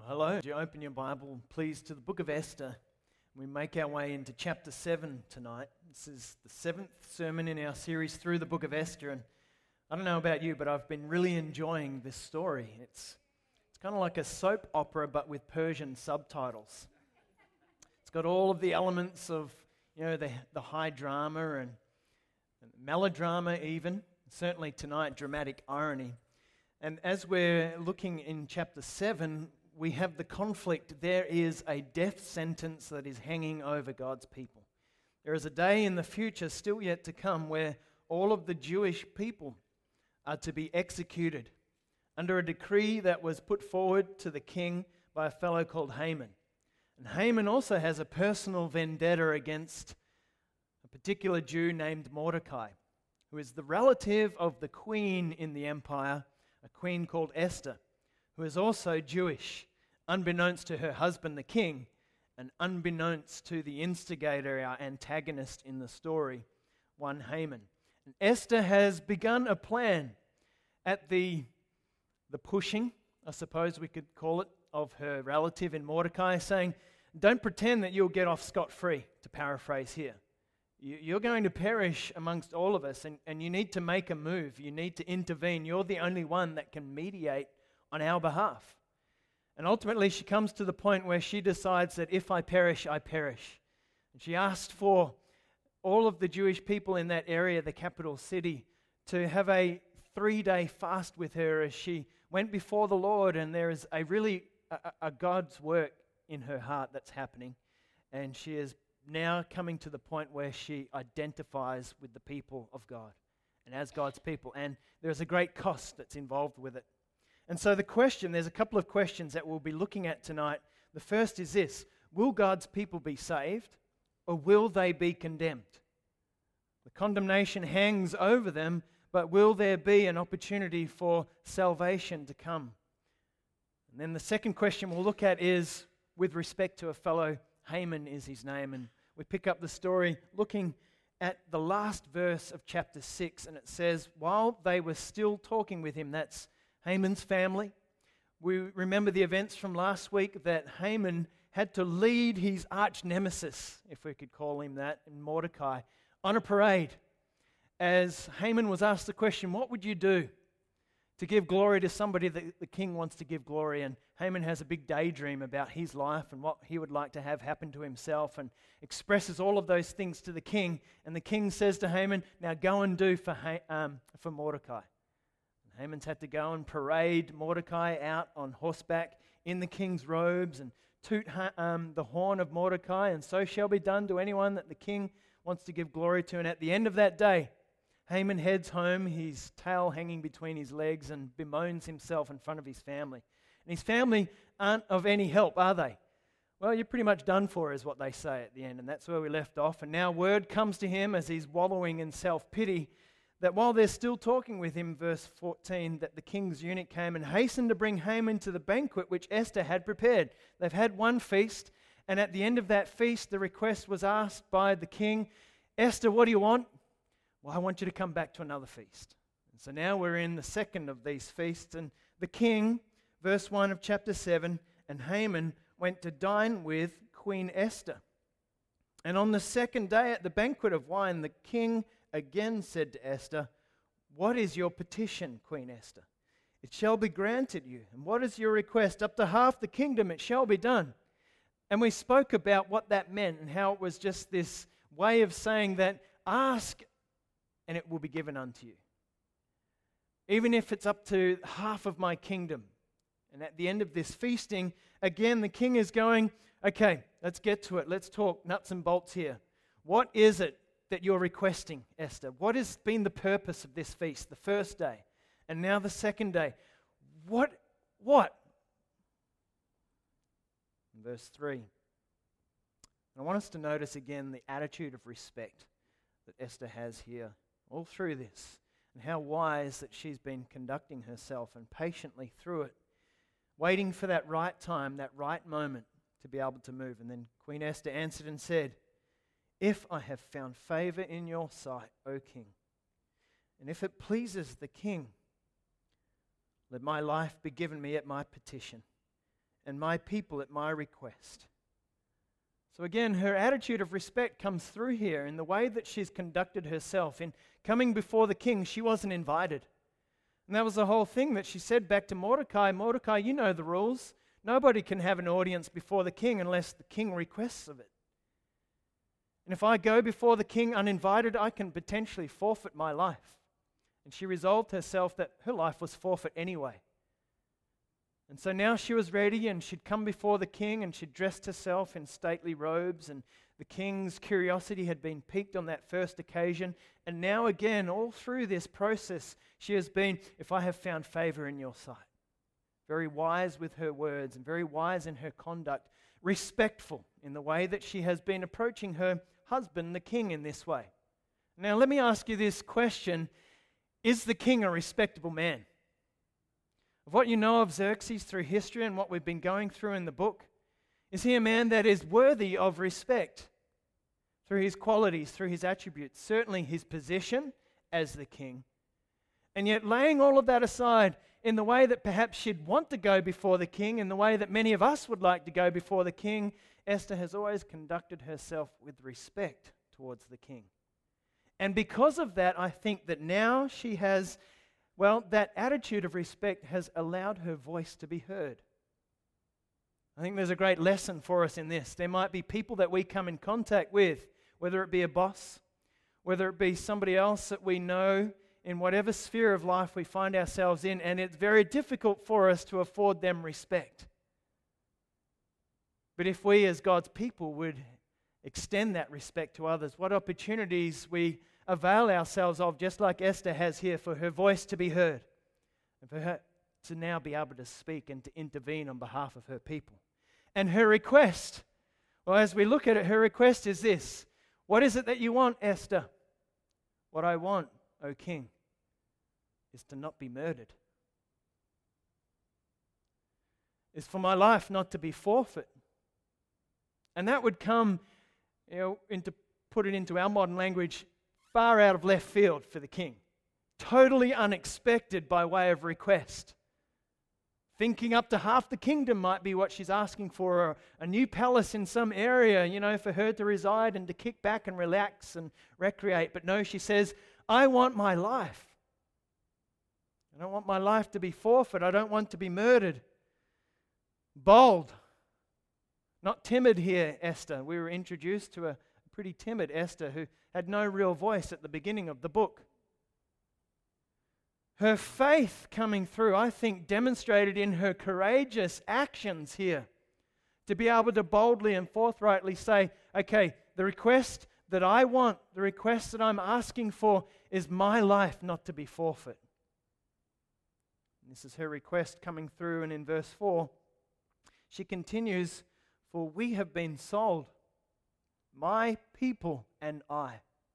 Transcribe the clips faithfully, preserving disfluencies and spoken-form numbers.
Well, hello. Would you open your Bible, please, to the book of Esther? We make our way into chapter seven tonight. This is the seventh sermon in our series through the book of Esther. And I don't know about you, but I've been really enjoying this story. It's, it's kind of like a soap opera, but with Persian subtitles. It's got all of the elements of, you know, the, the high drama and, and melodrama even. Certainly tonight, dramatic irony. And as we're looking in chapter seven, we have the conflict. There is a death sentence that is hanging over God's people. There is a day in the future, still yet to come, where all of the Jewish people are to be executed under a decree that was put forward to the king by a fellow called Haman. And Haman also has a personal vendetta against a particular Jew named Mordecai, who is the relative of the queen in the empire, a queen called Esther, who is also Jewish, unbeknownst to her husband the king, and unbeknownst to the instigator, our antagonist in the story, one Haman. And Esther has begun a plan at the, the pushing, I suppose we could call it, of her relative in Mordecai, saying, don't pretend that you'll get off scot-free, to paraphrase here. You, you're going to perish amongst all of us, and, and you need to make a move. You need to intervene. You're the only one that can mediate on our behalf. And ultimately she comes to the point where she decides that if I perish, I perish. And she asked for all of the Jewish people in that area, the capital city, to have a three-day fast with her as she went before the Lord, and there is a really a, a God's work in her heart that's happening. And she is now coming to the point where she identifies with the people of God and as God's people. And there's a great cost that's involved with it. And so the question, there's a couple of questions that we'll be looking at tonight. The first is this: will God's people be saved, or will they be condemned? The condemnation hangs over them, but will there be an opportunity for salvation to come? And then the second question we'll look at is with respect to a fellow, Haman is his name, and we pick up the story looking at the last verse of chapter six, and it says, while they were still talking with him, that's Haman's family. We remember the events from last week that Haman had to lead his arch nemesis, if we could call him that, in Mordecai, on a parade. As Haman was asked the question, what would you do to give glory to somebody that the king wants to give glory? And Haman has a big daydream about his life and what he would like to have happen to himself, and expresses all of those things to the king. And the king says to Haman, now go and do for, ha- um, for Mordecai. Haman's had to go and parade Mordecai out on horseback in the king's robes and toot um, the horn of Mordecai, and so shall be done to anyone that the king wants to give glory to. And at the end of that day, Haman heads home, his tail hanging between his legs, and bemoans himself in front of his family. And his family aren't of any help, are they? Well, you're pretty much done for, is what they say at the end, and that's where we left off. And now word comes to him as he's wallowing in self-pity, that while they're still talking with him, verse fourteen, that the king's eunuch came and hastened to bring Haman to the banquet which Esther had prepared. They've had one feast, and at the end of that feast, the request was asked by the king, Esther, what do you want? Well, I want you to come back to another feast. And so now we're in the second of these feasts, and the king, verse one of chapter seven, and Haman went to dine with Queen Esther. And on the second day at the banquet of wine, the king again said to Esther, what is your petition, Queen Esther? It shall be granted you. And what is your request? Up to half the kingdom it shall be done. And we spoke about what that meant and how it was just this way of saying that ask and it will be given unto you. Even if it's up to half of my kingdom. And at the end of this feasting, again the king is going, okay, let's get to it. Let's talk nuts and bolts here. What is it that you're requesting, Esther? What has been the purpose of this feast, the first day, and now the second day? What? What? In verse three. I want us to notice again the attitude of respect that Esther has here all through this, and how wise that she's been conducting herself and patiently through it, waiting for that right time, that right moment to be able to move. And then Queen Esther answered and said, if I have found favor in your sight, O king, and if it pleases the king, let my life be given me at my petition, and my people at my request. So again, her attitude of respect comes through here in the way that she's conducted herself. In coming before the king, she wasn't invited. And that was the whole thing that she said back to Mordecai. Mordecai, you know the rules. Nobody can have an audience before the king unless the king requests of it. And if I go before the king uninvited, I can potentially forfeit my life. And she resolved herself that her life was forfeit anyway. And so now she was ready, and she'd come before the king, and she'd dressed herself in stately robes, and the king's curiosity had been piqued on that first occasion. And now again, all through this process, she has been, if I have found favor in your sight. Very wise with her words and very wise in her conduct, respectful in the way that she has been approaching her husband, the king, in this way. Now let me ask you this question. Is the king a respectable man? Of what you know of Xerxes through history and what we've been going through in the book, is he a man that is worthy of respect through his qualities, through his attributes, certainly his position as the king? And yet laying all of that aside in the way that perhaps she'd want to go before the king, in the way that many of us would like to go before the king, Esther has always conducted herself with respect towards the king. And because of that, I think that now she has, well, that attitude of respect has allowed her voice to be heard. I think there's a great lesson for us in this. There might be people that we come in contact with, whether it be a boss, whether it be somebody else that we know in whatever sphere of life we find ourselves in, and it's very difficult for us to afford them respect. But if we as God's people would extend that respect to others, what opportunities we avail ourselves of, just like Esther has here, for her voice to be heard and for her to now be able to speak and to intervene on behalf of her people. And her request, well, as we look at it, her request is this. What is it that you want, Esther? What I want, O king, is to not be murdered. Is for my life not to be forfeit. And that would come, you know, into put it into our modern language, far out of left field for the king. Totally unexpected by way of request. Thinking up to half the kingdom might be what she's asking for, or a new palace in some area, you know, for her to reside and to kick back and relax and recreate. But no, she says, I want my life. I don't want my life to be forfeit. I don't want to be murdered. Bold. Not timid here, Esther. We were introduced to a pretty timid Esther who had no real voice at the beginning of the book. Her faith coming through, I think, demonstrated in her courageous actions here to be able to boldly and forthrightly say, okay, the request that I want, the request that I'm asking for is my life not to be forfeit. And this is her request coming through, and in verse four, she continues, for we have been sold, my people and I,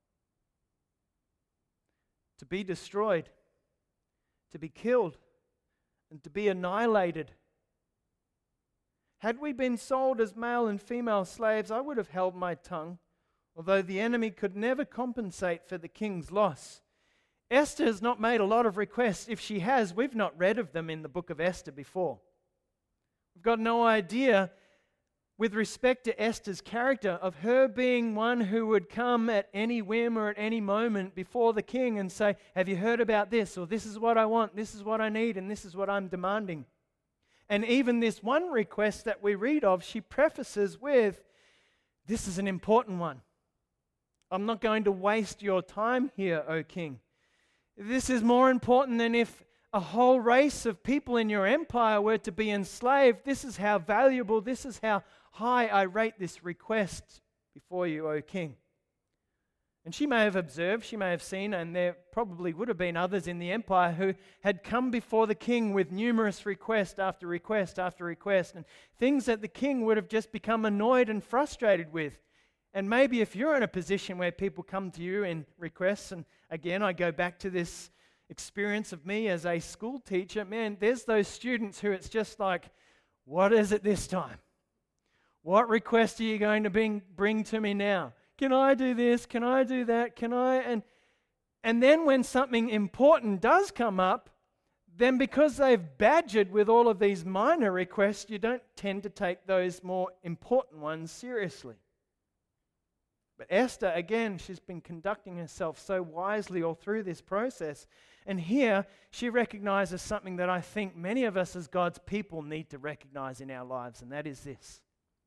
to be destroyed, to be killed, and to be annihilated. Had we been sold as male and female slaves, I would have held my tongue, although the enemy could never compensate for the king's loss. Esther has not made a lot of requests. If she has, we've not read of them in the book of Esther before. We've got no idea, with respect to Esther's character, of her being one who would come at any whim or at any moment before the king and say, have you heard about this? Or this is what I want, this is what I need, and this is what I'm demanding. And even this one request that we read of, she prefaces with, this is an important one. I'm not going to waste your time here, O king. This is more important than if a whole race of people in your empire were to be enslaved. This is how valuable, this is how high I rate this request before you, O king. And she may have observed, she may have seen, and there probably would have been others in the empire who had come before the king with numerous request after request after request, and things that the king would have just become annoyed and frustrated with. And maybe if you're in a position where people come to you in requests, and again, I go back to this experience of me as a school teacher, man, there's those students who it's just like, what is it this time? What request are you going to bring, bring to me now? Can I do this? Can I do that? Can I? And, and then when something important does come up, then because they've badgered with all of these minor requests, you don't tend to take those more important ones seriously. But Esther, again, she's been conducting herself so wisely all through this process. And here, she recognizes something that I think many of us as God's people need to recognize in our lives, and that is this.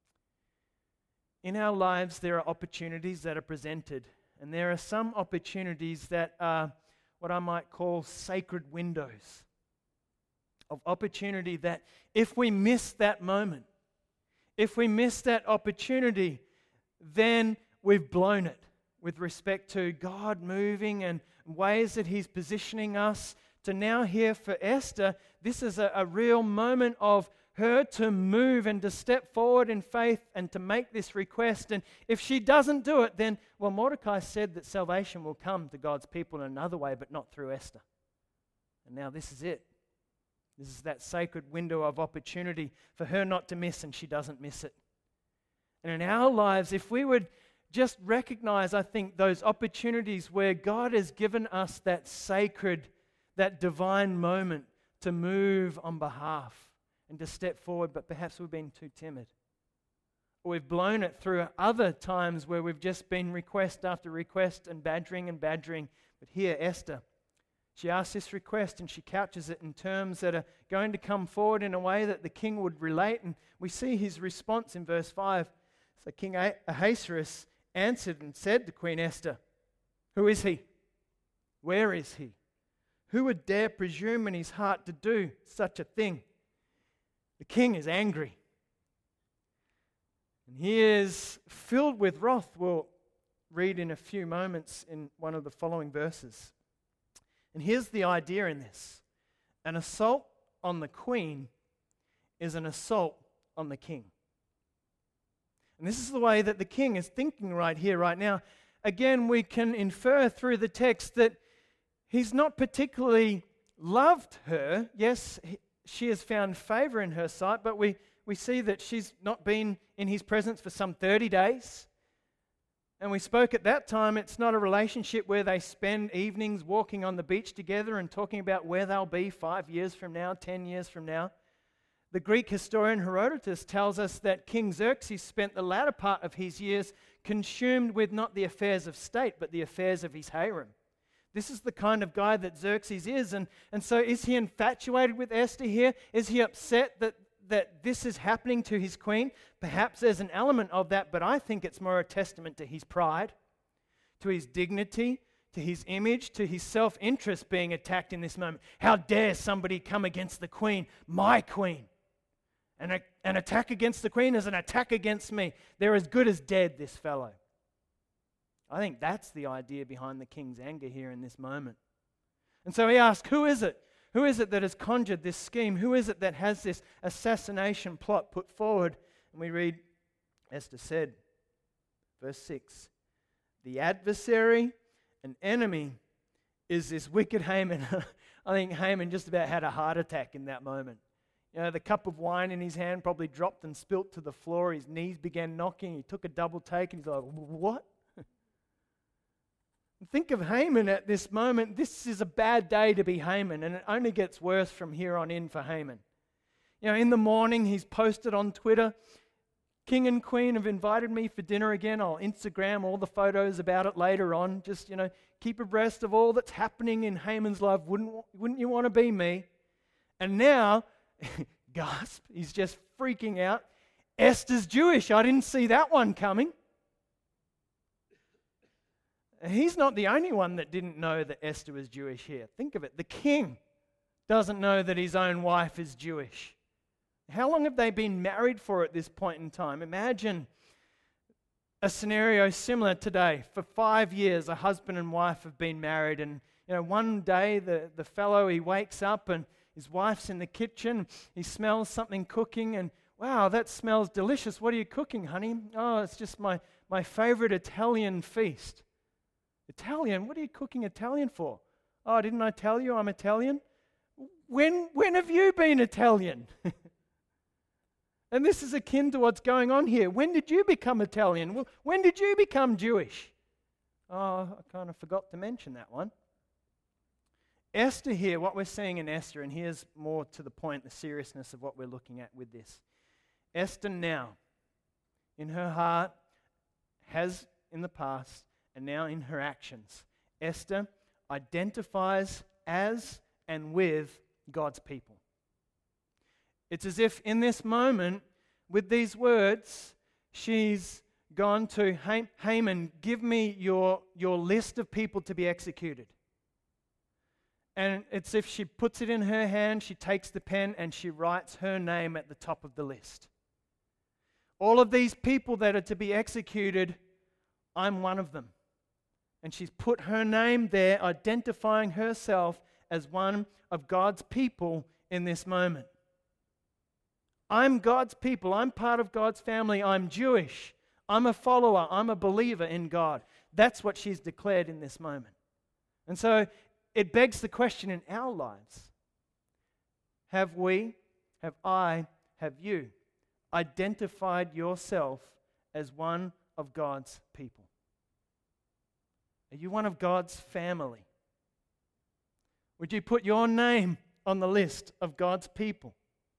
In our lives, there are opportunities that are presented, and there are some opportunities that are what I might call sacred windows of opportunity that if we miss that moment, if we miss that opportunity, then we've blown it with respect to God moving and ways that He's positioning us to now here for Esther. This is a, a real moment of her to move and to step forward in faith and to make this request. And if she doesn't do it, then, well, Mordecai said that salvation will come to God's people in another way, but not through Esther. And now this is it. This is that sacred window of opportunity for her not to miss, and she doesn't miss it. And in our lives, if we would just recognize, I think, those opportunities where God has given us that sacred, that divine moment to move on behalf and to step forward, but perhaps we've been too timid. Or we've blown it through other times where we've just been request after request and badgering and badgering. But here, Esther, she asks this request and she couches it in terms that are going to come forward in a way that the king would relate. And we see his response in verse five. So King Ahasuerus answered and said to Queen Esther, "Who is he? Where is he? Who would dare presume in his heart to do such a thing?" The king is angry. And he is filled with wrath. We'll read in a few moments in one of the following verses. And here's the idea in this. An assault on the queen is an assault on the king. And this is the way that the king is thinking right here, right now. Again, we can infer through the text that he's not particularly loved her. Yes, she has found favor in her sight, but we, we see that she's not been in his presence for some thirty days. And we spoke at that time, it's not a relationship where they spend evenings walking on the beach together and talking about where they'll be five years from now, ten years from now. The Greek historian Herodotus tells us that King Xerxes spent the latter part of his years consumed with not the affairs of state, but the affairs of his harem. This is the kind of guy that Xerxes is. And, and so is he infatuated with Esther here? Is he upset that, that this is happening to his queen? Perhaps there's an element of that, but I think it's more a testament to his pride, to his dignity, to his image, to his self-interest being attacked in this moment. How dare somebody come against the queen, my queen? And a, an attack against the queen is an attack against me. They're as good as dead, this fellow. I think that's the idea behind the king's anger here in this moment. And so he asks, who is it? Who is it that has conjured this scheme? Who is it that has this assassination plot put forward? And we read, Esther said, verse six, the adversary, an enemy, is this wicked Haman. I think Haman just about had a heart attack in that moment. You know, the cup of wine in his hand probably dropped and spilt to the floor. His knees began knocking. He took a double take and he's like, what? Think of Haman at this moment. This is a bad day to be Haman, and it only gets worse from here on in for Haman. You know, in the morning, he's posted on Twitter, King and Queen have invited me for dinner again. I'll Instagram all the photos about it later on. Just, you know, keep abreast of all that's happening in Haman's life. Wouldn't, wouldn't you want to be me? And now, gasp, he's just freaking out. Esther's Jewish. I didn't see that one coming. He's not the only one that didn't know that Esther was Jewish here. Think of it. The king doesn't know that his own wife is Jewish. How long have they been married for at this point in time? Imagine a scenario similar today. For five years, a husband and wife have been married, and you know, one day the, the fellow, he wakes up and his wife's in the kitchen. He smells something cooking, and wow, that smells delicious. What are you cooking, honey? Oh, it's just my, my favorite Italian feast. Italian? What are you cooking Italian for? Oh, didn't I tell you I'm Italian? When, when have you been Italian? And this is akin to what's going on here. When did you become Italian? Well, when did you become Jewish? Oh, I kind of forgot to mention that one. Esther here, what we're seeing in Esther, and here's more to the point, the seriousness of what we're looking at with this. Esther now, in her heart, has in the past, and now in her actions, Esther identifies as and with God's people. It's as if in this moment, with these words, she's gone to Haman, give me your, your list of people to be executed. And it's as if she puts it in her hand, she takes the pen and she writes her name at the top of the list. All of these people that are to be executed, I'm one of them. And she's put her name there, identifying herself as one of God's people in this moment. I'm God's people. I'm part of God's family. I'm Jewish. I'm a follower. I'm a believer in God. That's what she's declared in this moment. And so it begs the question in our lives. Have we, have I, have you identified yourself as one of God's people? Are you one of God's family? Would you put your name on the list of God's people?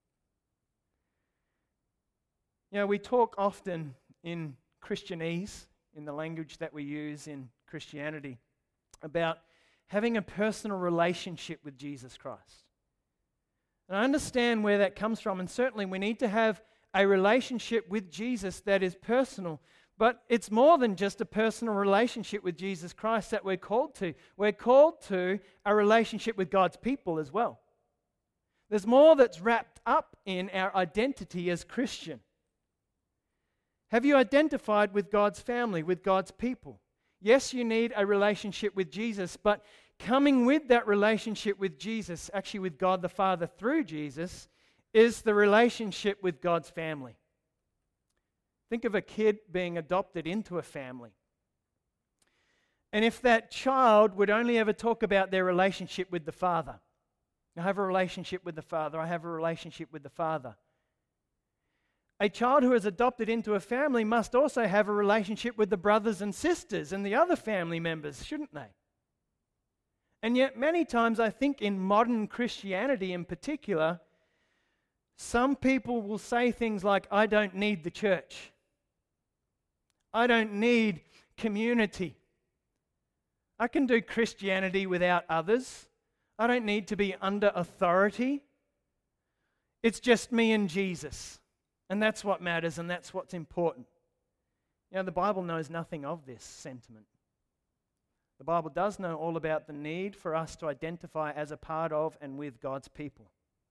You know, we talk often in Christianese, in the language that we use in Christianity, about having a personal relationship with Jesus Christ. And I understand where that comes from, and certainly we need to have a relationship with Jesus that is personal. But it's more than just a personal relationship with Jesus Christ that we're called to. We're called to a relationship with God's people as well. There's more that's wrapped up in our identity as Christian. Have you identified with God's family, with God's people? Yes, you need a relationship with Jesus, but coming with that relationship with Jesus, actually with God the Father through Jesus, is the relationship with God's family. Think of a kid being adopted into a family. And if that child would only ever talk about their relationship with the father, I have a relationship with the father, I have a relationship with the father. A child who is adopted into a family must also have a relationship with the brothers and sisters and the other family members, shouldn't they? And yet many times I think in modern Christianity in particular, some people will say things like, I don't need the church. I don't need community. I can do Christianity without others. I don't need to be under authority. It's just me and Jesus. And that's what matters, and that's what's important. You know, the Bible knows nothing of this sentiment. The Bible does know all about the need for us to identify as a part of and with God's people.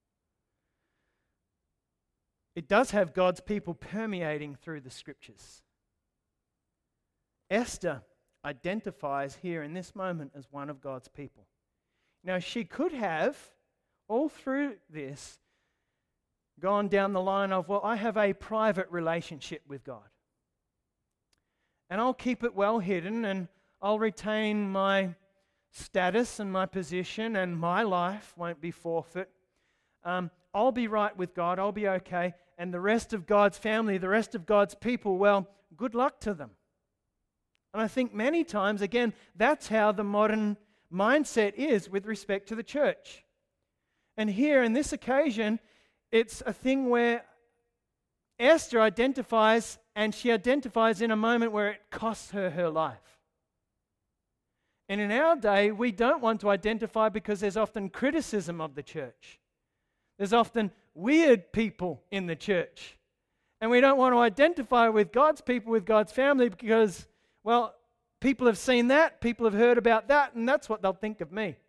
It does have God's people permeating through the Scriptures. Esther identifies here in this moment as one of God's people. Now, she could have, all through this, gone down the line of, well, I have a private relationship with God. And I'll keep it well hidden, and I'll retain my status and my position, and my life won't be forfeit. Um, I'll be right with God, I'll be okay. And the rest of God's family, the rest of God's people, well, good luck to them. And I think many times, again, that's how the modern mindset is with respect to the church. And here, in this occasion, it's a thing where Esther identifies, and she identifies in a moment where it costs her her life. And in our day, we don't want to identify because there's often criticism of the church. There's often weird people in the church. And we don't want to identify with God's people, with God's family, because, well, people have seen that, people have heard about that, and that's what they'll think of me.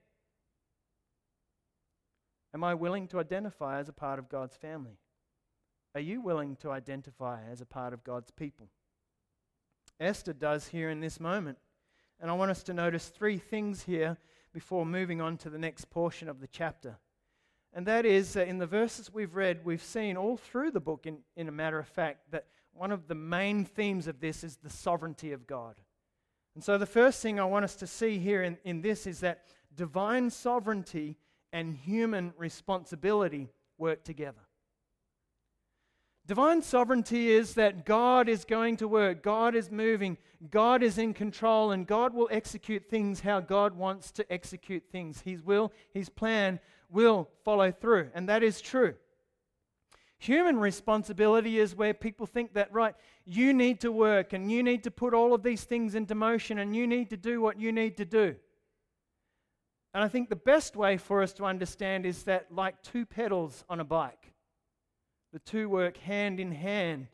Am I willing to identify as a part of God's family? Are you willing to identify as a part of God's people? Esther does here in this moment. And I want us to notice three things here before moving on to the next portion of the chapter. And that is that in the verses we've read, we've seen all through the book, in, in a matter of fact, that one of the main themes of this is the sovereignty of God. And so the first thing I want us to see here in, in this is that divine sovereignty and human responsibility work together. Divine sovereignty is that God is going to work, God is moving, God is in control, and God will execute things how God wants to execute things. His will, His plan will follow through, and that is true. Human responsibility is where people think that, right, you need to work, and you need to put all of these things into motion, and you need to do what you need to do. And I think the best way for us to understand is that, like two pedals on a bike, the two work hand in hand.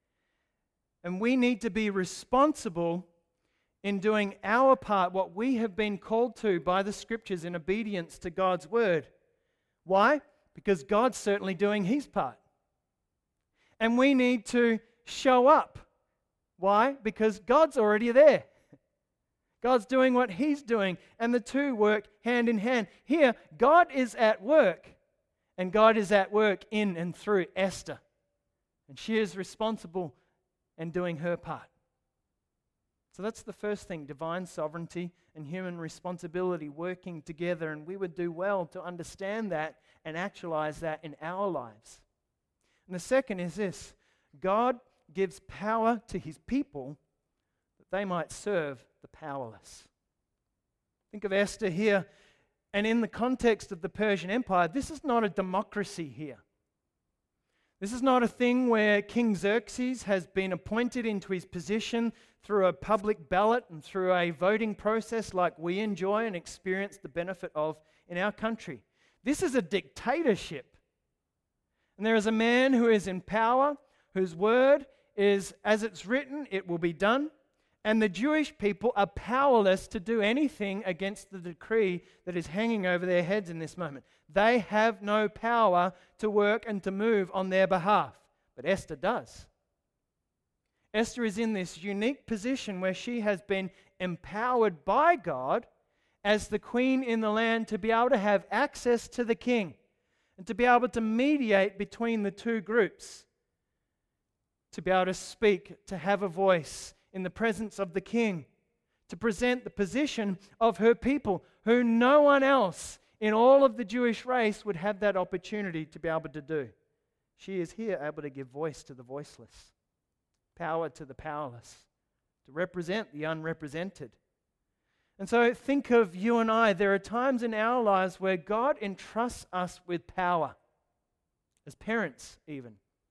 And we need to be responsible in doing our part, what we have been called to by the Scriptures in obedience to God's Word. Why? Because God's certainly doing His part. And we need to show up. Why? Because God's already there. God's doing what He's doing, and the two work hand in hand. Here, God is at work. And God is at work in and through Esther. And she is responsible and doing her part. So that's the first thing, divine sovereignty and human responsibility working together. And we would do well to understand that and actualize that in our lives. And the second is this: God gives power to His people that they might serve the powerless. Think of Esther here. And in the context of the Persian Empire, this is not a democracy here. This is not a thing where King Xerxes has been appointed into his position through a public ballot and through a voting process like we enjoy and experience the benefit of in our country. This is a dictatorship. And there is a man who is in power, whose word is, as it's written, it will be done. And the Jewish people are powerless to do anything against the decree that is hanging over their heads in this moment. They have no power to work and to move on their behalf. But Esther does. Esther is in this unique position where she has been empowered by God as the queen in the land to be able to have access to the king and to be able to mediate between the two groups, to be able to speak, to have a voice in the presence of the king, to present the position of her people, who no one else in all of the Jewish race would have that opportunity to be able to do. She is here able to give voice to the voiceless, power to the powerless, to represent the unrepresented. And so think of you and I. There are times in our lives where God entrusts us with power, as parents even.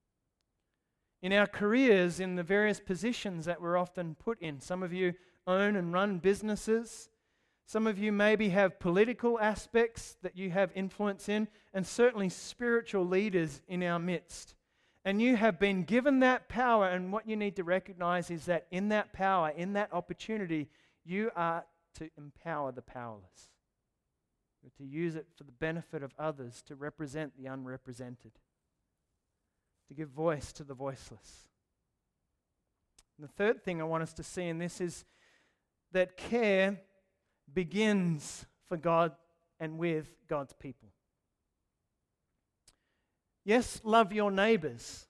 In our careers, in the various positions that we're often put in. Some of you own and run businesses. Some of you maybe have political aspects that you have influence in, and certainly spiritual leaders in our midst. And you have been given that power, and what you need to recognize is that in that power, in that opportunity, you are to empower the powerless. You're to use it for the benefit of others, to represent the unrepresented, to give voice to the voiceless. And the third thing I want us to see in this is that care begins for God and with God's people. Yes, love your neighbors.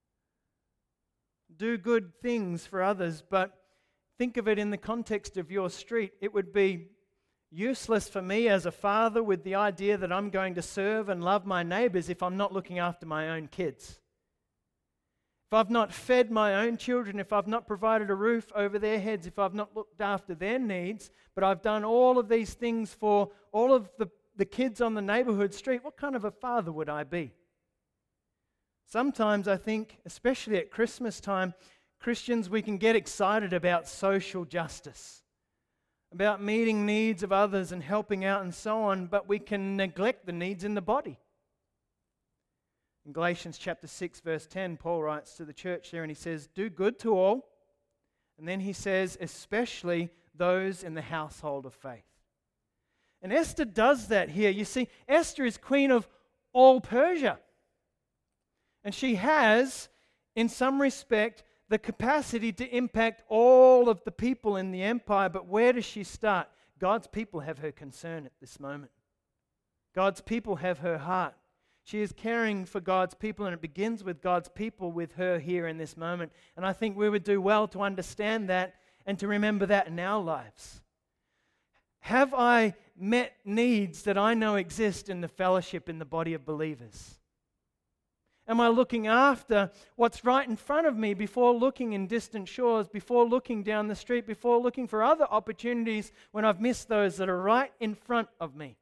Do good things for others, but think of it in the context of your street. It would be useless for me as a father with the idea that I'm going to serve and love my neighbors if I'm not looking after my own kids. If I've not fed my own children, if I've not provided a roof over their heads, if I've not looked after their needs, but I've done all of these things for all of the, the kids on the neighborhood street, what kind of a father would I be? Sometimes I think, especially at Christmas time, Christians, we can get excited about social justice, about meeting needs of others and helping out and so on, but we can neglect the needs in the body. In Galatians chapter six, verse ten, Paul writes to the church there and he says, do good to all. And then he says, especially those in the household of faith. And Esther does that here. You see, Esther is queen of all Persia. And she has, in some respect, the capacity to impact all of the people in the empire. But where does she start? God's people have her concern at this moment. God's people have her heart. She is caring for God's people, and it begins with God's people with her here in this moment. And I think we would do well to understand that and to remember that in our lives. Have I met needs that I know exist in the fellowship in the body of believers? Am I looking after what's right in front of me before looking in distant shores, before looking down the street, before looking for other opportunities when I've missed those that are right in front of me?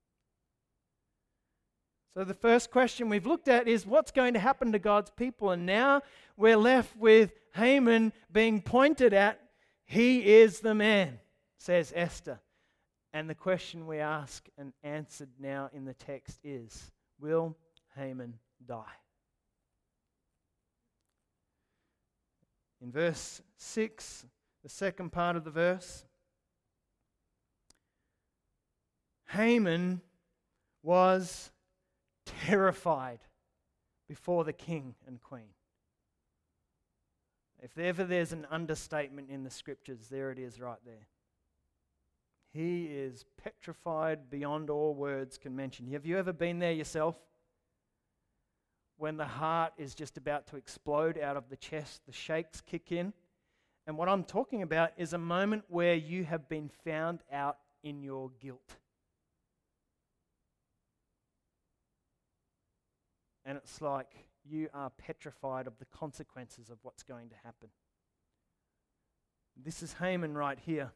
So the first question we've looked at is what's going to happen to God's people? And now we're left with Haman being pointed at. He is the man, says Esther. And the question we ask and answered now in the text is, will Haman die? In verse six, the second part of the verse, Haman was terrified before the king and queen. If ever there's an understatement in the scriptures, there it is right there. He is petrified beyond all words can mention. Have you ever been there yourself? When the heart is just about to explode out of the chest, the shakes kick in. And what I'm talking about is a moment where you have been found out in your guilt. And it's like you are petrified of the consequences of what's going to happen. This is Haman right here.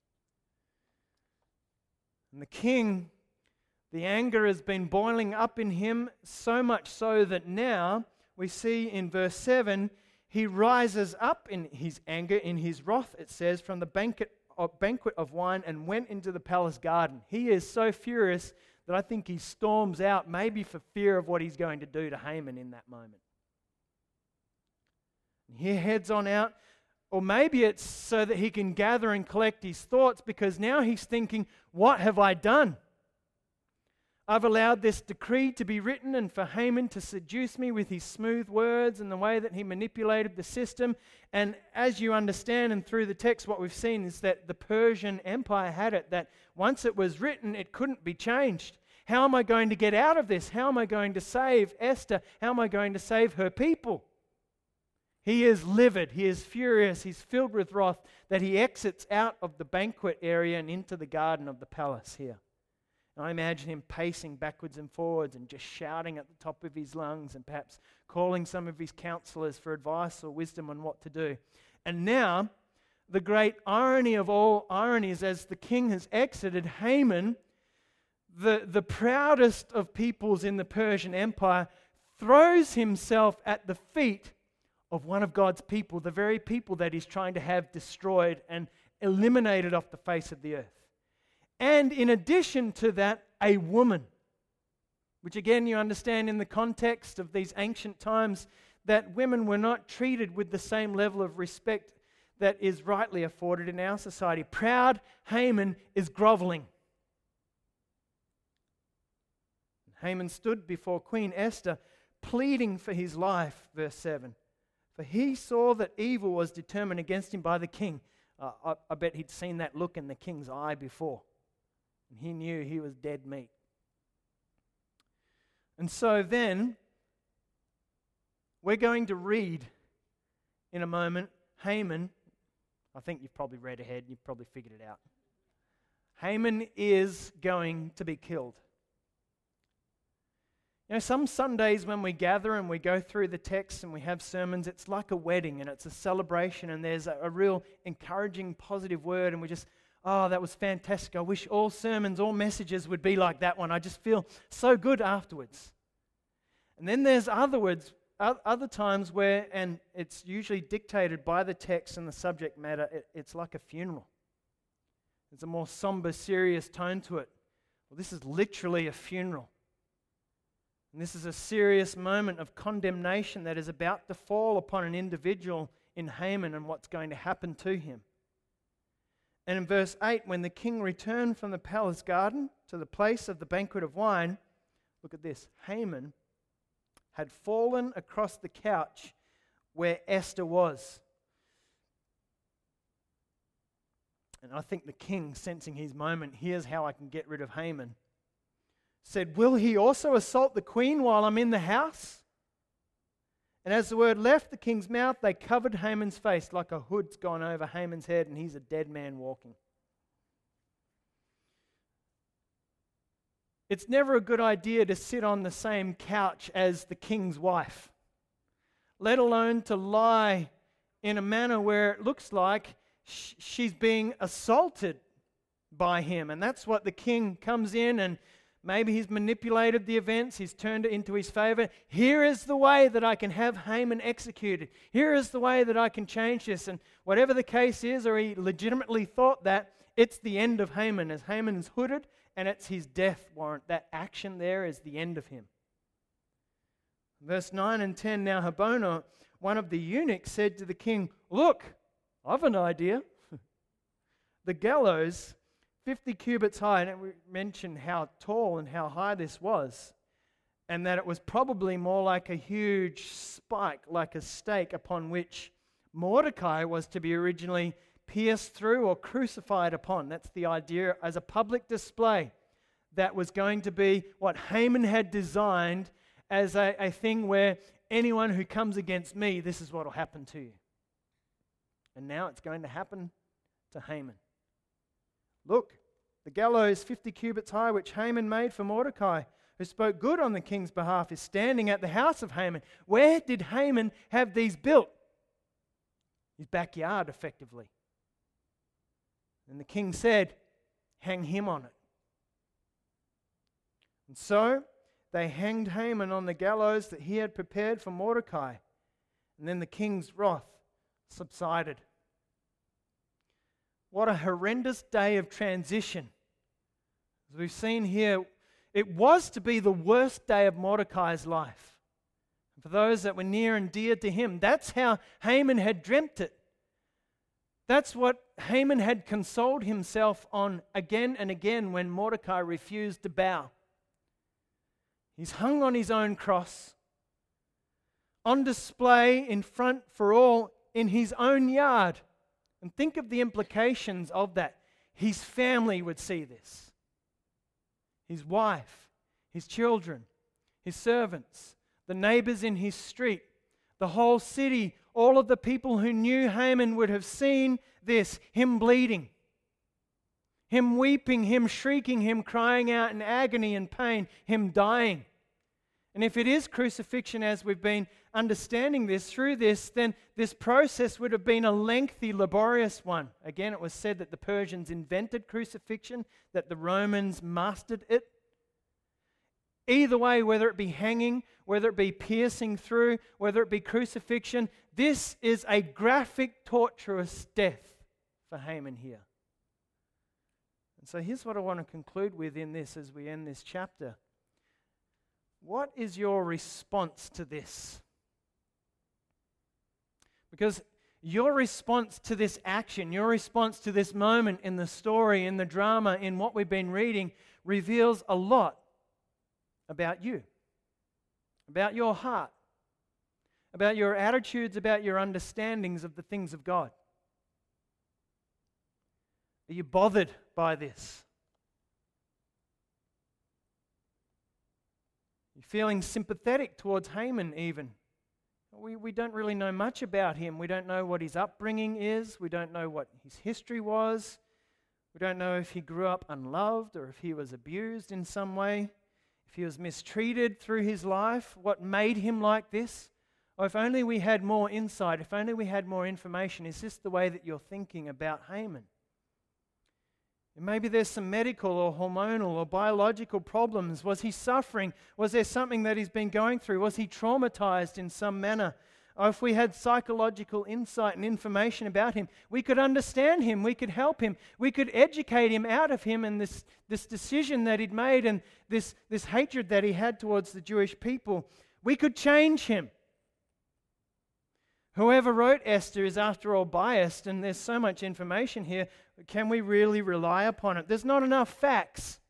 And the king, the anger has been boiling up in him, so much so that now we see in verse seven, he rises up in his anger, in his wrath, it says, from the banquet of, banquet of wine and went into the palace garden. He is so furious that I think he storms out, maybe for fear of what he's going to do to Haman in that moment. And he heads on out, or maybe it's so that he can gather and collect his thoughts, because now he's thinking, what have I done? I've allowed this decree to be written and for Haman to seduce me with his smooth words and the way that he manipulated the system. And as you understand, and through the text, what we've seen is that the Persian Empire had it, that once it was written, it couldn't be changed. How am I going to get out of this? How am I going to save Esther? How am I going to save her people? He is livid. He is furious. He's filled with wrath that he exits out of the banquet area and into the garden of the palace here. I imagine him pacing backwards and forwards and just shouting at the top of his lungs and perhaps calling some of his counselors for advice or wisdom on what to do. And now, the great irony of all ironies, as the king has exited, Haman, the, the proudest of peoples in the Persian Empire, throws himself at the feet of one of God's people, the very people that he's trying to have destroyed and eliminated off the face of the earth. And in addition to that, a woman, which again you understand in the context of these ancient times, that women were not treated with the same level of respect that is rightly afforded in our society. Proud Haman is groveling. Haman stood before Queen Esther, pleading for his life, verse seven. For he saw that evil was determined against him by the king. Uh, I, I bet he'd seen that look in the king's eye before. And he knew he was dead meat. And so then, we're going to read in a moment, Haman, I think you've probably read ahead, you've probably figured it out. Haman is going to be killed. You know, some Sundays when we gather and we go through the text and we have sermons, it's like a wedding and it's a celebration and there's a, a real encouraging, positive word and we just, oh, that was fantastic. I wish all sermons, all messages would be like that one. I just feel so good afterwards. And then there's other words, other times where, and it's usually dictated by the text and the subject matter, it, it's like a funeral. There's a more somber, serious tone to it. Well, this is literally a funeral. And this is a serious moment of condemnation that is about to fall upon an individual in Haman and what's going to happen to him. And in verse eight, when the king returned from the palace garden to the place of the banquet of wine, look at this, Haman had fallen across the couch where Esther was. And I think the king, sensing his moment, here's how I can get rid of Haman, said, will he also assault the queen while I'm in the house? And as the word left the king's mouth, they covered Haman's face like a hood's gone over Haman's head and he's a dead man walking. It's never a good idea to sit on the same couch as the king's wife, let alone to lie in a manner where it looks like sh- she's being assaulted by him. And that's what the king comes in, and maybe he's manipulated the events, he's turned it into his favor. Here is the way that I can have Haman executed. Here is the way that I can change this. And whatever the case is, or he legitimately thought that, it's the end of Haman, as Haman's hooded, and it's his death warrant. That action there is the end of him. Verse nine and ten, now Habonah, one of the eunuchs, said to the king, "Look, I've an idea. The gallows, fifty cubits high," and we mentioned how tall and how high this was, and that it was probably more like a huge spike, like a stake upon which Mordecai was to be originally pierced through or crucified upon. That's the idea, as a public display that was going to be what Haman had designed as a, a thing where anyone who comes against me, this is what will happen to you. And now it's going to happen to Haman. Look, the gallows fifty cubits high, which Haman made for Mordecai, who spoke good on the king's behalf, is standing at the house of Haman. Where did Haman have these built? His backyard, effectively. And the king said, "Hang him on it." And so they hanged Haman on the gallows that he had prepared for Mordecai. And then the king's wrath subsided. What a horrendous day of transition. As we've seen here, it was to be the worst day of Mordecai's life. And for those that were near and dear to him, that's how Haman had dreamt it. That's what Haman had consoled himself on again and again when Mordecai refused to bow. He's hung on his own cross, on display in front for all in his own yard. And think of the implications of that. His family would see this. His wife, his children, his servants, the neighbors in his street, the whole city, all of the people who knew Haman would have seen this, him bleeding, him weeping, him shrieking, him crying out in agony and pain, him dying. And if it is crucifixion, as we've been understanding this through this, then this process would have been a lengthy, laborious one. Again, it was said that the Persians invented crucifixion, that the Romans mastered it. Either way, whether it be hanging, whether it be piercing through, whether it be crucifixion, this is a graphic, torturous death for Haman here. And so here's what I want to conclude with in this as we end this chapter. What is your response to this? Because your response to this action, your response to this moment in the story, in the drama, in what we've been reading, reveals a lot about you, about your heart, about your attitudes, about your understandings of the things of God. Are you bothered by this? You're feeling sympathetic towards Haman even. We, we don't really know much about him. We don't know what his upbringing is. We don't know what his history was. We don't know if he grew up unloved or if he was abused in some way, if he was mistreated through his life, what made him like this. Or if only we had more insight, if only we had more information. Is this the way that you're thinking about Haman? And maybe there's some medical or hormonal or biological problems. Was he suffering? Was there something that he's been going through? Was he traumatized in some manner? Or if we had psychological insight and information about him, we could understand him, we could help him, we could educate him out of him and this, this decision that he'd made and this, this hatred that he had towards the Jewish people. We could change him. Whoever wrote Esther is, after all, biased, and there's so much information here. Can we really rely upon it? There's not enough facts.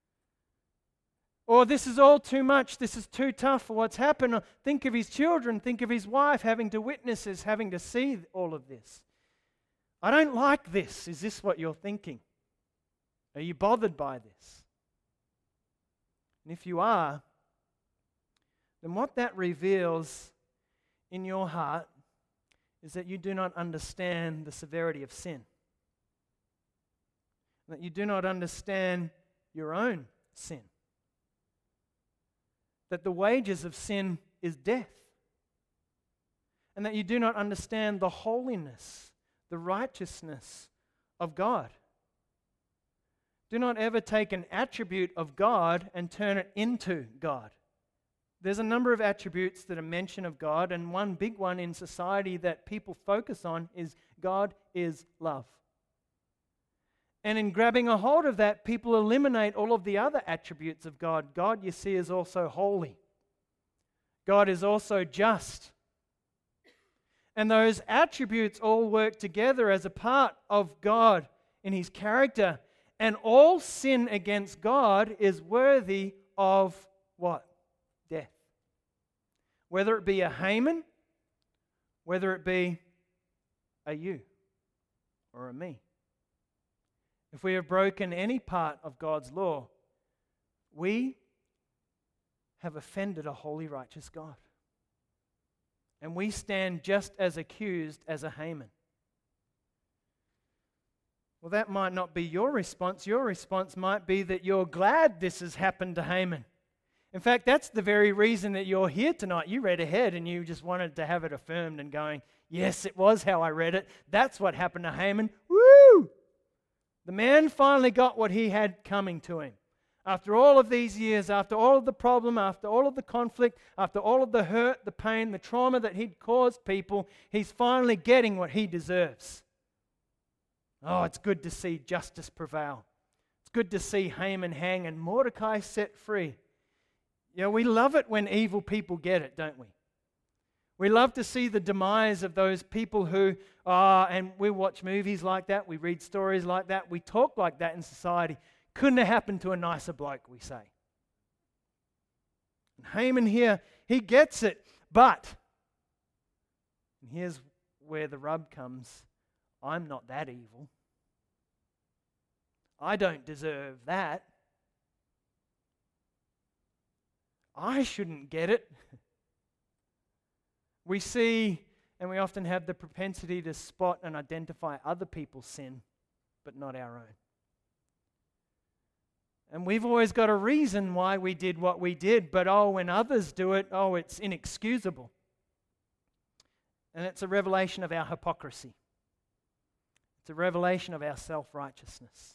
Or this is all too much, this is too tough for what's happened. Or think of his children, think of his wife having to witness this, having to see all of this. I don't like this. Is this what you're thinking? Are you bothered by this? And if you are, then what that reveals in your heart is that you do not understand the severity of sin. That you do not understand your own sin. that the wages of sin is death, and that you do not understand the holiness, the righteousness of God. Do not ever take an attribute of God and turn it into God. There's a number of attributes that are mentioned of God, and one big one in society that people focus on is God is love. And in grabbing a hold of that, people eliminate all of the other attributes of God. God, you see, is also holy. God is also just. And those attributes all work together as a part of God in His character. And all sin against God is worthy of what? Death. Whether it be a Haman, whether it be a you or a me. If we have broken any part of God's law, we have offended a holy, righteous God. And we stand just as accused as a Haman. Well, that might not be your response. Your response might be that you're glad this has happened to Haman. In fact, that's the very reason that you're here tonight. You read ahead and you just wanted to have it affirmed and going, yes, it was how I read it. That's what happened to Haman. Woo! The man finally got what he had coming to him. After all of these years, after all of the problem, after all of the conflict, after all of the hurt, the pain, the trauma that he'd caused people, he's finally getting what he deserves. Oh, it's good to see justice prevail. It's good to see Haman hang and Mordecai set free. You know, we love it when evil people get it, don't we? We love to see the demise of those people who are, and we watch movies like that, we read stories like that, we talk like that in society. Couldn't have happened to a nicer bloke, we say. And Haman here, he gets it, but, and here's where the rub comes, I'm not that evil. I don't deserve that. I shouldn't get it. We see, and we often have the propensity to spot and identify other people's sin, but not our own. And we've always got a reason why we did what we did, but oh, when others do it, oh, it's inexcusable. And it's a revelation of our hypocrisy. It's a revelation of our self-righteousness.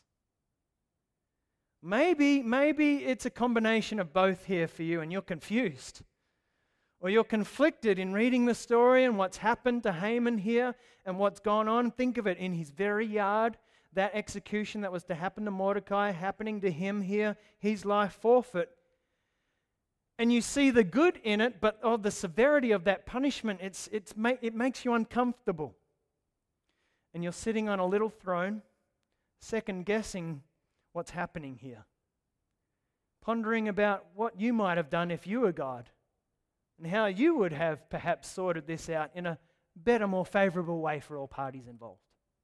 Maybe, maybe it's a combination of both here for you, and you're confused. Or you're conflicted in reading the story and what's happened to Haman here and what's gone on. Think of it, in his very yard, that execution that was to happen to Mordecai, happening to him here, his life forfeit. And you see the good in it, but oh, the severity of that punishment, it's, it's ma- it makes you uncomfortable. And you're sitting on a little throne, second-guessing what's happening here. Pondering about what you might have done if you were God. And how you would have perhaps sorted this out in a better, more favorable way for all parties involved.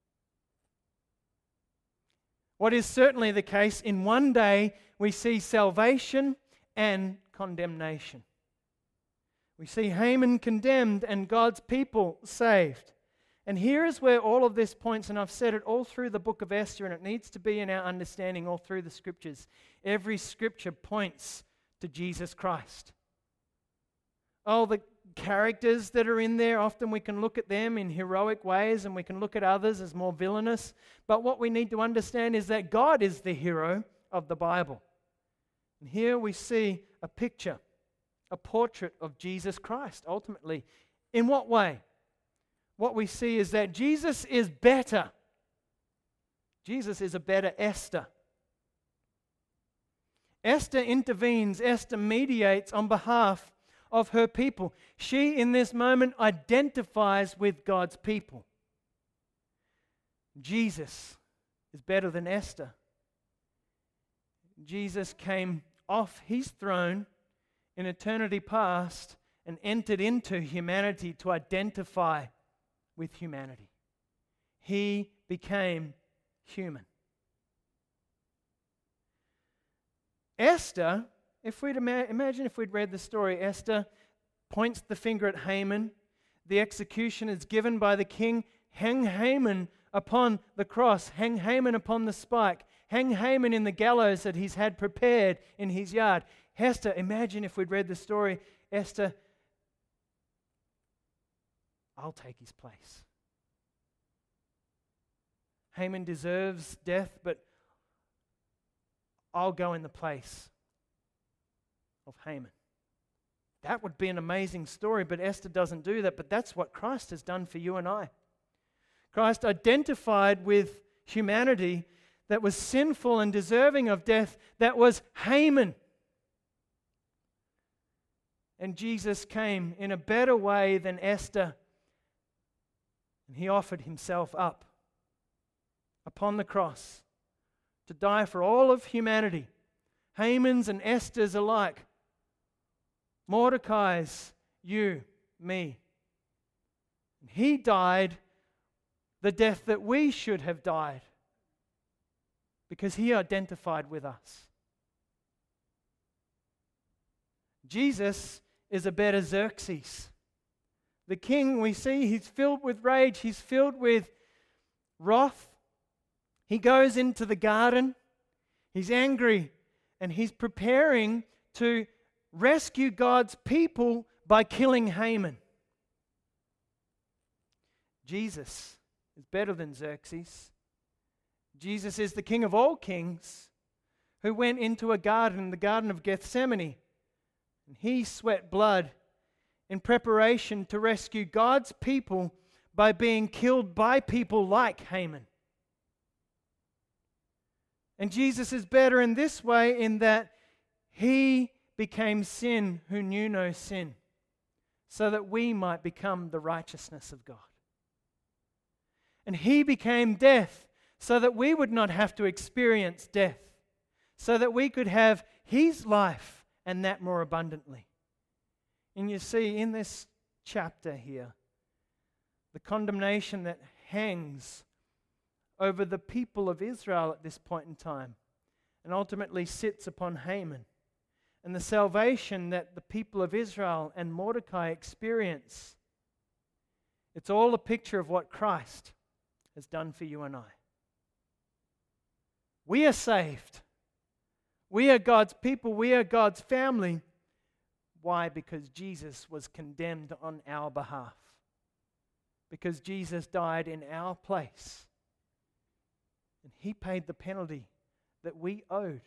What is certainly the case, in one day we see salvation and condemnation. We see Haman condemned and God's people saved. And here is where all of this points, and I've said it all through the book of Esther, and it needs to be in our understanding all through the scriptures. Every scripture points to Jesus Christ. Oh, the characters that are in there, often we can look at them in heroic ways and we can look at others as more villainous. But what we need to understand is that God is the hero of the Bible. And here we see a picture, a portrait of Jesus Christ, ultimately. In what way? What we see is that Jesus is better. Jesus is a better Esther. Esther intervenes, Esther mediates on behalf of her people. She, in this moment, identifies with God's people. Jesus is better than Esther. Jesus came off his throne in eternity past and entered into humanity to identify with humanity. He became human. Esther, if we'd ima- imagine if we'd read the story, Esther points the finger at Haman. The execution is given by the king. Hang Haman upon the cross. Hang Haman upon the spike. Hang Haman in the gallows that he's had prepared in his yard. Esther, imagine if we'd read the story, Esther, I'll take his place. Haman deserves death, but I'll go in the place of Haman. That would be an amazing story, but Esther doesn't do that. But that's what Christ has done for you and I. Christ identified with humanity that was sinful and deserving of death, that was Haman. And Jesus came in a better way than Esther, and he offered himself up upon the cross to die for all of humanity, Haman's and Esther's alike, Mordecai's, you, me. And he died the death that we should have died because he identified with us. Jesus is a better Xerxes. The king, we see, he's filled with rage. He's filled with wrath. He goes into the garden. He's angry. And he's preparing to rescue God's people by killing Haman. Jesus is better than Xerxes. Jesus is the King of all kings who went into a garden, the Garden of Gethsemane, and he sweat blood in preparation to rescue God's people by being killed by people like Haman. And Jesus is better in this way in that he became sin who knew no sin, so that we might become the righteousness of God. And he became death so that we would not have to experience death, so that we could have his life and that more abundantly. And you see in this chapter here, the condemnation that hangs over the people of Israel at this point in time and ultimately sits upon Haman, and the salvation that the people of Israel and Mordecai experience. It's all a picture of what Christ has done for you and I. We are saved. We are God's people. We are God's family. Why? Because Jesus was condemned on our behalf. Because Jesus died in our place. And he paid the penalty that we owed.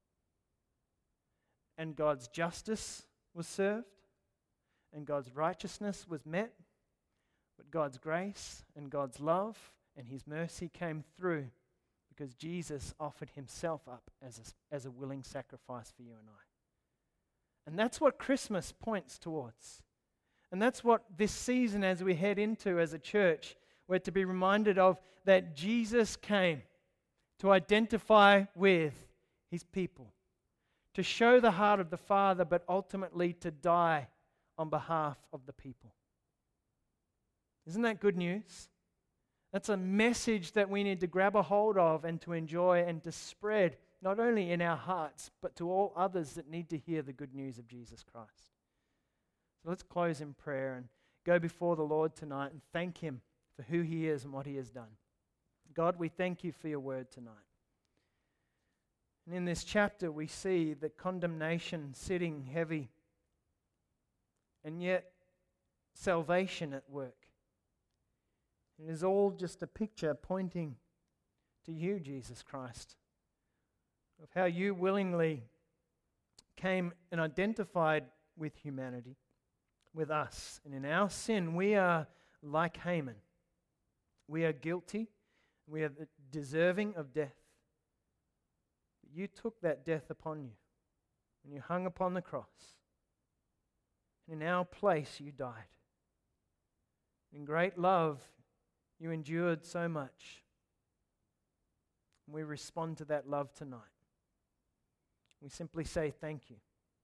And God's justice was served. And God's righteousness was met. But God's grace and God's love and his mercy came through because Jesus offered himself up as a, as a willing sacrifice for you and I. And that's what Christmas points towards. And that's what this season, as we head into as a church, we're to be reminded of, that Jesus came to identify with his people, to show the heart of the Father, but ultimately to die on behalf of the people. Isn't that good news? That's a message that we need to grab a hold of and to enjoy and to spread, not only in our hearts, but to all others that need to hear the good news of Jesus Christ. So let's close in prayer and go before the Lord tonight and thank him for who he is and what he has done. God, we thank you for your word tonight. And in this chapter, we see the condemnation sitting heavy, and yet salvation at work. It is all just a picture pointing to you, Jesus Christ, of how you willingly came and identified with humanity, with us. And in our sin, we are like Haman. We are guilty. We are deserving of death. But you took that death upon you when you hung upon the cross. And in our place, you died. In great love, you endured so much. And we respond to that love tonight. We simply say thank you.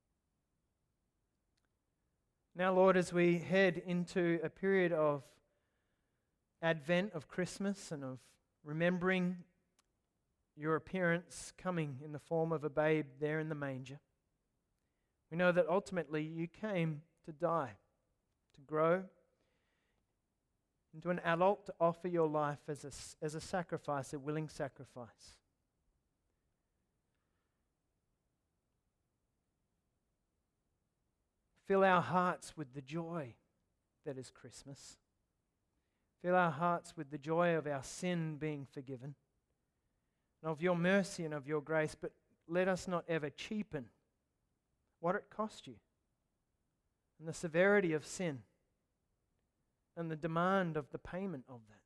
Now, Lord, as we head into a period of Advent, of Christmas, and of remembering your appearance coming in the form of a babe there in the manger, we know that ultimately you came to die, to grow, into an adult, to offer your life as a, as a sacrifice, a willing sacrifice. Fill our hearts with the joy that is Christmas. Fill our hearts with the joy of our sin being forgiven, and of your mercy and of your grace, but let us not ever cheapen what it cost you, and the severity of sin, and the demand of the payment of that.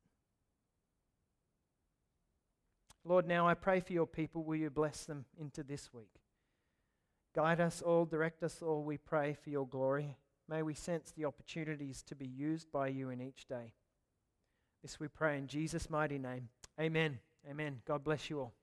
Lord, now I pray for your people. Will you bless them into this week? Guide us all, direct us all, we pray, for your glory. May we sense the opportunities to be used by you in each day. This we pray in Jesus' mighty name. Amen. Amen. God bless you all.